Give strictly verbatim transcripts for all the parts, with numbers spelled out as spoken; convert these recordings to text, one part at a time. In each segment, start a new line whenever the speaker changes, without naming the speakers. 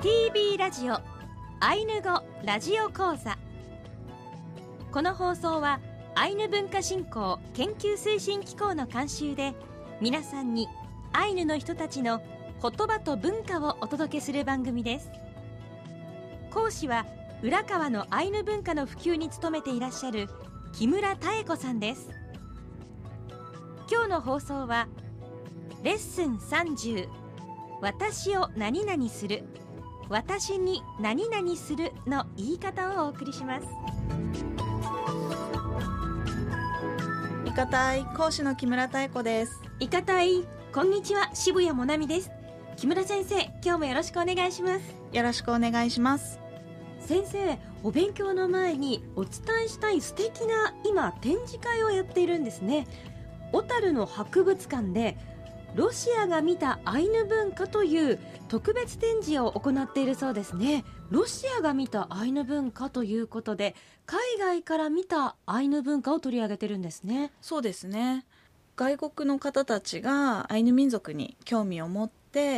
ティービー ラジオアイヌ語ラジオ講座。この放送はアイヌ文化振興研究推進機構の監修で、皆さんにアイヌの人たちの言葉と文化をお届けする番組です。講師は浦川のアイヌ文化の普及に努めていらっしゃる木村多恵子さんです。今日の放送はレッスンさんじゅう、私を何々する、私に何々するの言い方をお送りします。
いかたい講師の木村多恵子です。
いかたい、こんにちは、渋谷もなみです。木村先生、今日もよろしくお願いします。
よろしくお願いします。
先生、お勉強の前にお伝えしたい素敵な今展示会をやっているんですね。小樽の博物館でロシアが見たアイヌ文化という特別展示を行っているそうですね。ロシアが見たアイヌ文化ということで、海外から見たアイヌ文化を取り上げてるんですね。
そうですね。外国の方たちがアイヌ民族に興味を持って、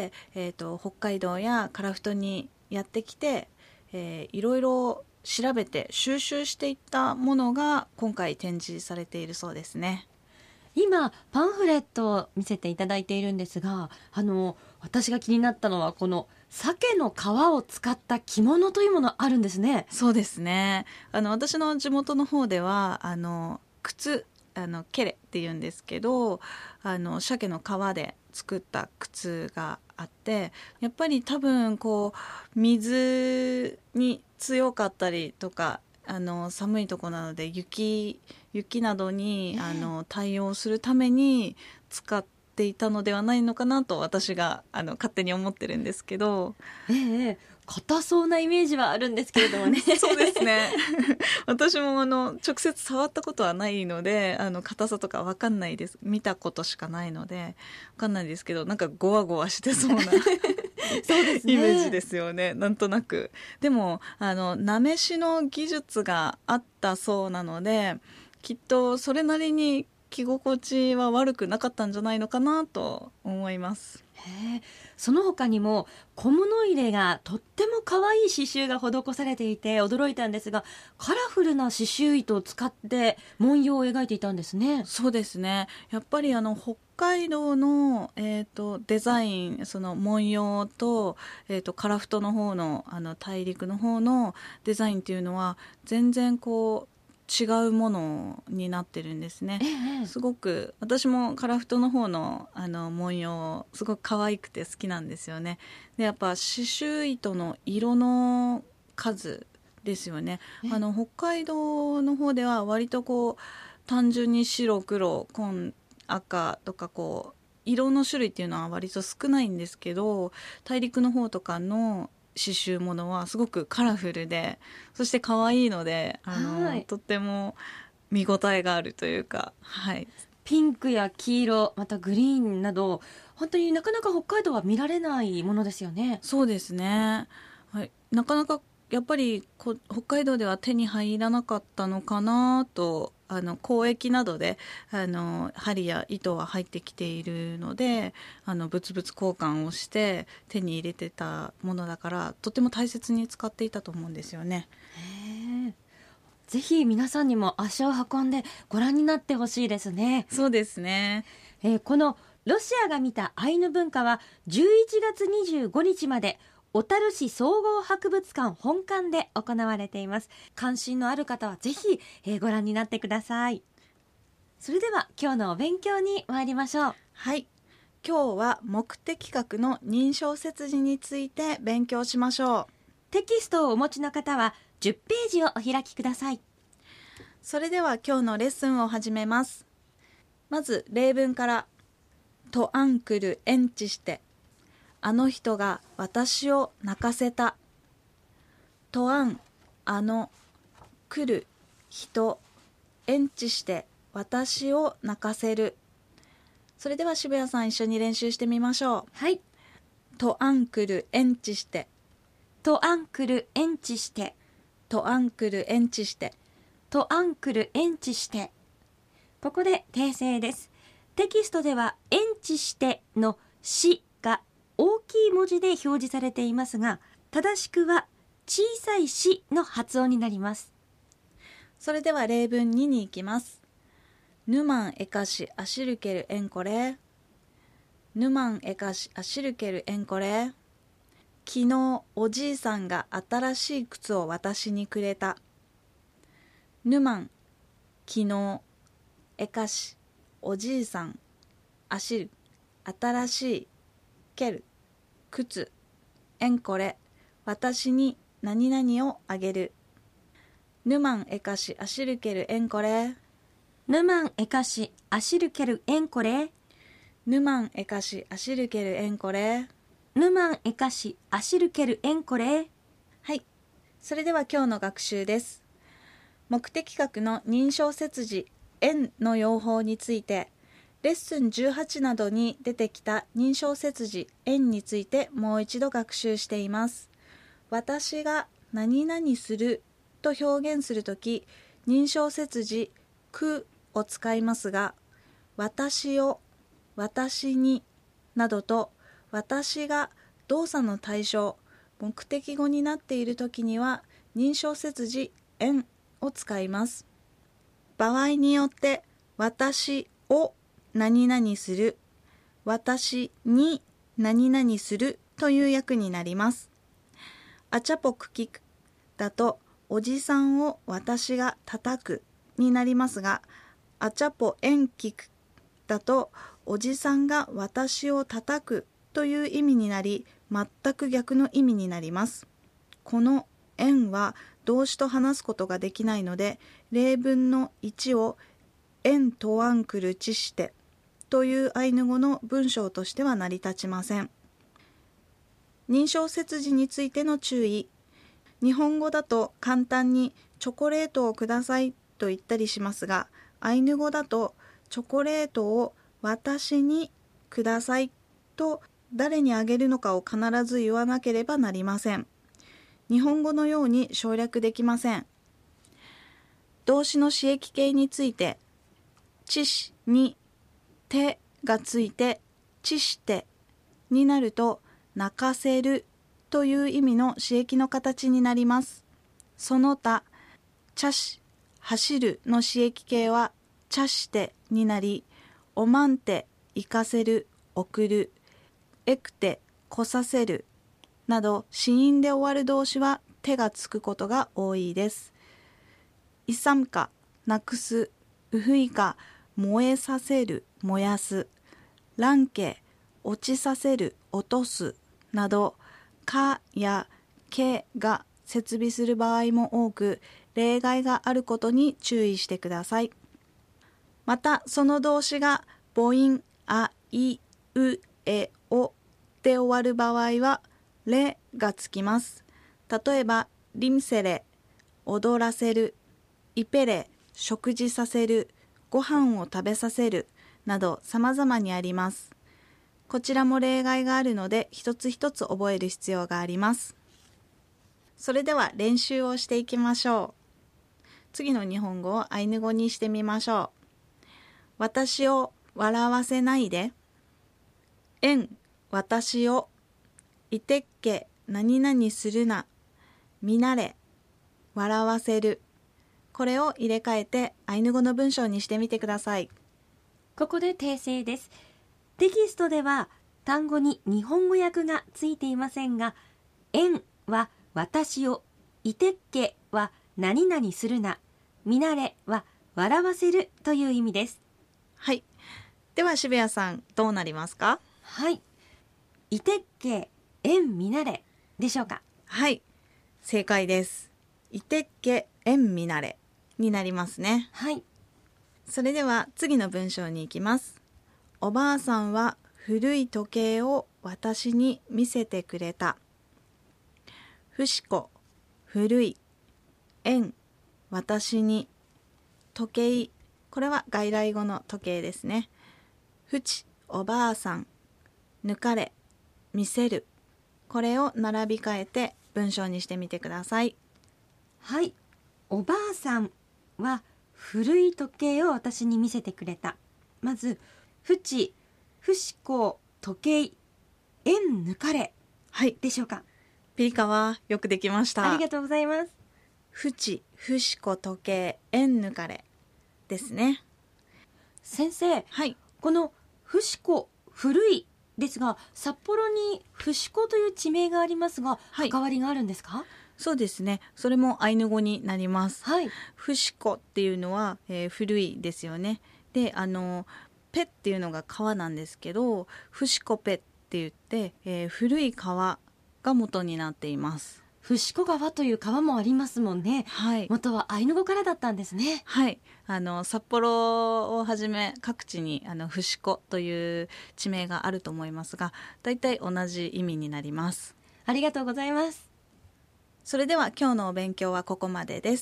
えーと、北海道や樺太にやってきて、えー、いろいろ調べて収集していったものが今回展示されているそうですね。
今パンフレットを見せていただいているんですが、あの私が気になったのはこの鮭の皮を使った着物というものあるんですね。
そうですね。あの私の地元の方ではあの靴あのケレっていうんですけど、あの鮭の皮で作った靴があって、やっぱり多分こう水に強かったりとか、あの寒いところなので雪雪などに、えー、あの対応するために使っていたのではないのかなと私があの勝手に思ってるんですけど、
ええ、硬そうなイメージはあるんですけれどもね。
そうですね。私もあの直接触ったことはないので、あの硬さとか分かんないです。見たことしかないので分かんないですけど、なんかゴワゴワしてそうな
そうですね、
イメージですよね。なんとなく。でもあのなめしの技術があったそうなので、きっとそれなりに着心地は悪くなかったんじゃないのかなと思います。
へえ、その他にも小物入れがとっても可愛い刺繍が施されていて驚いたんですが、カラフルな刺繍糸を使って文様を描いていたんですね。
そうですね。やっぱりあの北海道の、えーと、デザイン、その文様と、えーと、樺太の方の、あの大陸の方のデザインっていうのは全然こう違うものになってるんですね。
ええ、
すごく私も樺太の方のあの文様すごく可愛くて好きなんですよね。でやっぱ刺繍糸の色の数ですよね。あの北海道の方では割とこう単純に白黒紺赤とかこう色の種類っていうのは割と少ないんですけど、大陸の方とかの刺繍ものはすごくカラフルで、そして可愛いので、あの、はい、とっても見応えがあるというか、はい、
ピンクや黄色、またグリーンなど本当になかなか北海道は見られないものですよね。
そうですね、はい、なかなかやっぱりこ北海道では手に入らなかったのかなと。あの交易などであの針や糸は入ってきているので、あの物々交換をして手に入れてたものだから、とても大切に使っていたと思うんですよね。
へー、ぜひ皆さんにも足を運んでご覧になってほしいですね。
そうですね、
えー、このロシアが見たアイヌ文化はじゅういちがつにじゅうごにちまで小樽市総合博物館本館で行われています。関心のある方はぜひ、えー、ご覧になってください。それでは今日のお勉強に参りましょう。
はい、今日は目的学の認証切字について勉強しましょう。
テキストをお持ちの方はじゅっページをお開きください。
それでは今日のレッスンを始めます。まず例文から。とアンクルエンチして、あの人が私を泣かせた。とあん、あの、来る、人、エンチして私を泣かせる。それでは渋谷さん一緒に練習してみましょう。
はい。
とアンクルエンチして、
とアンクルエンチして、
とアンクルエンチして、
とアンクルエンチして。ここで訂正です。テキストではエンチしてのしが大きい文字で表示されていますが、 正しくは小さいしの発音になります。
それでは例文にに行きます。ヌマンエカシアシルケルエンコレ。ヌマンエカシアシルケルエンコレ。昨日おじいさんが新しい靴を私にくれた。ヌマン、昨日、エカシ、おじいさん、アシル、新しい、ケル、靴、エンコレ、私に何々をあげる。ヌマンエカシアシルケルエンコレ。
ヌマンエカシアシルケルエンコレ。
ヌマンエカシアシルケルエンコレ。
ヌマンエカシアシルケルエンコレ。
はい。それでは今日の学習です。目的格の認証接字、エンの用法について、レッスンじゅうはちなどに出てきた認証接字、エンについてもう一度学習しています。私が何々すると表現するとき、認証接字、くを使いますが、私を、私になどと、私が動作の対象、目的語になっているときには、認証接字、エンを使います。場合によって私を何々する、私に何々するという訳になります。アチャポクキクだとおじさんを私が叩くになりますが、アチャポエンキクだとおじさんが私を叩くという意味になり、全く逆の意味になります。このエンは動詞と話すことができないので、例文のいちをエントワンクルチしてというアイヌ語の文章としては成り立ちません。認証接字についての注意。日本語だと簡単にチョコレートをくださいと言ったりしますが、アイヌ語だとチョコレートを私にくださいと誰にあげるのかを必ず言わなければなりません。日本語のように省略できません。動詞の詞液形について、ちしにてがついてちしてになると、泣かせるという意味の詞液の形になります。その他、ちゃし、走るの詞液形はちゃしてになり、おまんて、行かせる、送る、えくて、来させる、など子音で終わる動詞は手がつくことが多いです。いさむか、なくす、うふいか、燃えさせる、燃やす、らんけ、落ちさせる、落とす、など、かやけが接尾する場合も多く、例外があることに注意してください。また、その動詞が母音、あ、い、う、え、おで終わる場合は、れがつきます。例えば、リムセレ、踊らせる、イペレ、食事させる、ご飯を食べさせる、など様々にあります。こちらも例外があるので、一つ一つ覚える必要があります。それでは練習をしていきましょう。次の日本語をアイヌ語にしてみましょう。私を笑わせないで。えん、私を。いてっけ、何々するな。みなれ、笑わせる。これを入れ替えてアイヌ語の文章にしてみてください。
ここで訂正です。テキストでは単語に日本語訳がついていませんが、えんは私を、いてっけは何々するな、みなれは笑わせるという意味です。
はい。では渋谷さん、どうなりますか？
はい。いてっけ、えんみなれでしょうか？
はい。正解です。いてっけ、えんみなれになりますね。
はい。
それでは次の文章に行きます。おばあさんは古い時計を私に見せてくれた。ふしこ、古い、えん、私に、時計、これは外来語の時計ですね。ふち、おばあさん、抜かれ、見せる。これを並び替えて文章にしてみてください。
はい。おばあさんは古い時計を私に見せてくれた。まず、ふち、ふしこ、時計、えん抜かれ、
はい。
でしょうか？
ピリカはよくできました。
ありがとうございます。
ふち、ふしこ、時計、えんぬかれですね。
先生、
はい、
このふしこ、古いですが、札幌にふしこという地名がありますが、
はい、
関わりがあるんですか？
そうですね。それもアイヌ語になります。
はい、
ふしこっていうのは、えー古いですよね。で、あのペっていうのが川なんですけど、ふしこペって言って、えー古い川が元になっています。
ふしこ川という川もありますもんね。
はい、
元はアイヌ語からだったんですね。
はい、あの札幌をはじめ各地にあのふしこという地名があると思いますが、だいたい同じ意味になります。
ありがとうございます。
それでは今日のお勉強はここまでです。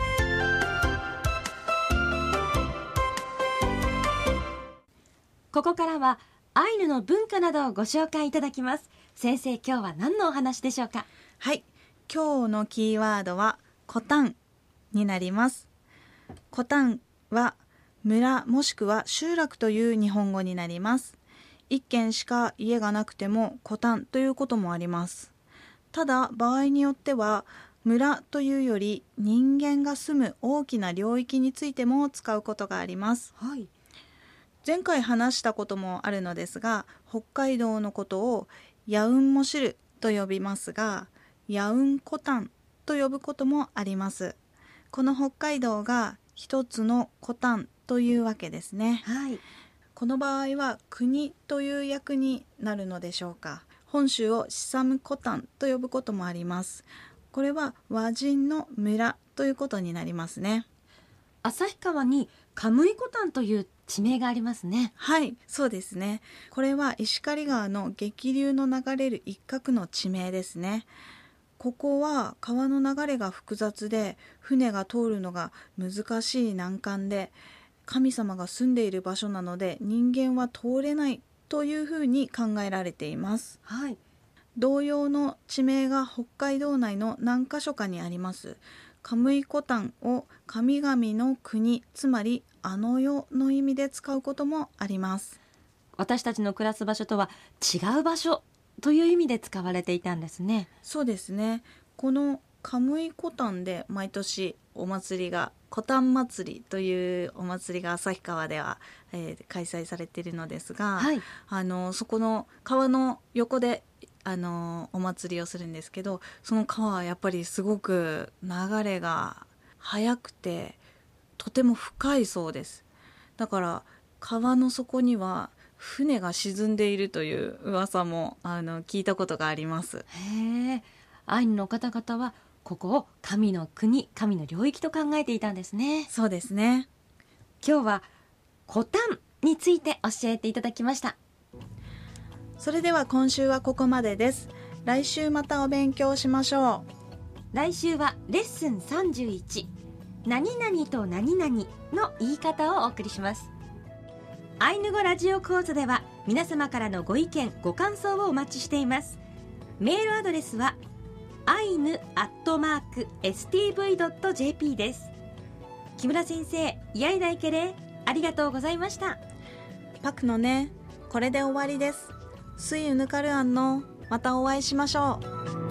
ここからはアイヌの文化などをご紹介いただきます。先生、今日は何のお話でしょうか？
はい、今日のキーワードはコタンになります。コタンは村もしくは集落という日本語になります。一軒しか家がなくてもコタンということもあります。ただ場合によっては村というより人間が住む大きな領域についても使うことがあります。
はい、
前回話したこともあるのですが、北海道のことをヤウンモシルと呼びますが、ヤウンコタンと呼ぶこともあります。この北海道が一つのコタンというわけですね。
はい、
この場合は国という役になるのでしょうか。本州をシサムコタンと呼ぶこともあります。これは和人の村ということになりますね。
旭川にカムイコタンという地名がありますね。
はい、そうですね。これは石狩川の激流の流れる一角の地名ですね。ここは川の流れが複雑で、船が通るのが難しい難関で、神様が住んでいる場所なので人間は通れないというふうに考えられています。
はい、
同様の地名が北海道内の何か所かにあります。カムイコタンを神々の国、つまりあの世の意味で使うこともあります。
私たちの暮らす場所とは違う場所という意味で使われていたんですね。
そうですね。このカムイコタンで毎年お祭りが、コタン祭りというお祭りが旭川では、えー、開催されているのですが、
はい、
あのそこの川の横であのお祭りをするんですけど、その川はやっぱりすごく流れが速くてとても深いそうです。だから川の底には船が沈んでいるという噂もあの聞いたことがあります。
へえ、アイヌの方々はここを神の国、神の領域と考えていたんですね。
そうですね。
今日はコタンについて教えていただきました。
それでは今週はここまでです。来週またお勉強しましょ
う。来週はレッスンさんじゅういち、何々と何々の言い方をお送りします。アイヌ語ラジオ講座では皆様からのご意見ご感想をお待ちしています。メールアドレスはアイヌアットマークエスティーブイドットジェーピー です。木村先生、イヤイダイケレありがとうございました。
パクのね、これで終わりです。スイウヌカルアンのまたお会いしましょう。